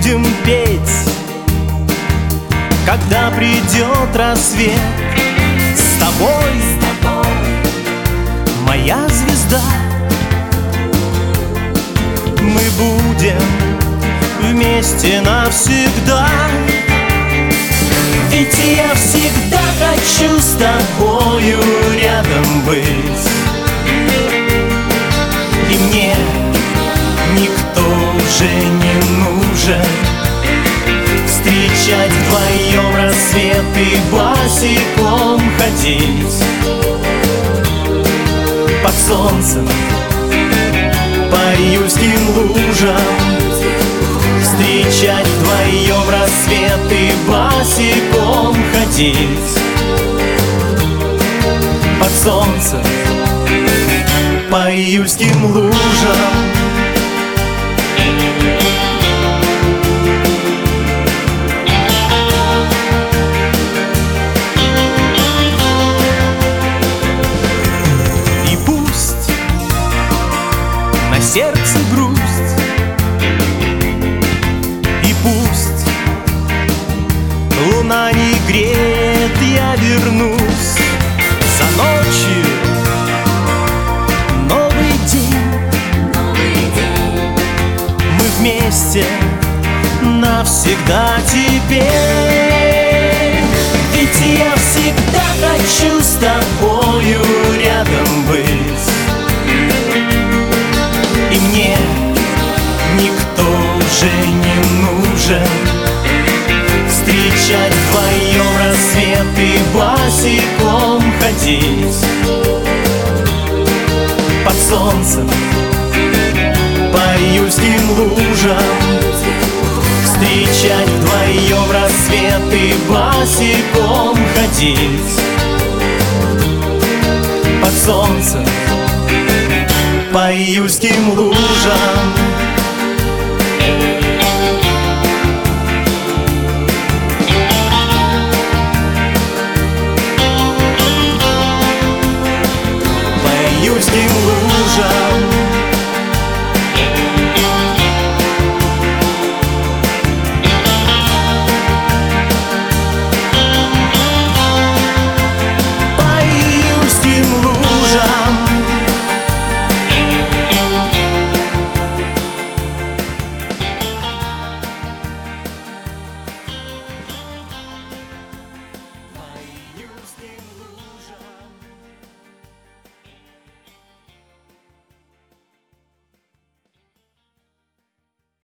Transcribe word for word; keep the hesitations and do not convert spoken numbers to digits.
будем петь, когда придет рассвет. С тобой, с тобой, моя звезда, мы будем вместе навсегда. Ведь я всегда хочу с тобою рядом быть, и мне никто уже не нужен. Встречать вдвоем рассвет и босиком ходить под солнцем по июльским лужам. Встречать вдвоем рассвет и босиком ходить под солнцем по июльским лужам. И пусть на сердце грусть, и пусть луна не греет, я вернусь за ночью. Новый день, новый день, мы вместе навсегда теперь. Ведь я всегда хочу с тобою рядом быть, и мне никто уже не нужен. Встречать вдвоем рассвет и босиком ходить под солнцем по июльским лужам. Встречать вдвоем рассвет и босиком ходить под солнцем по июльским лужам.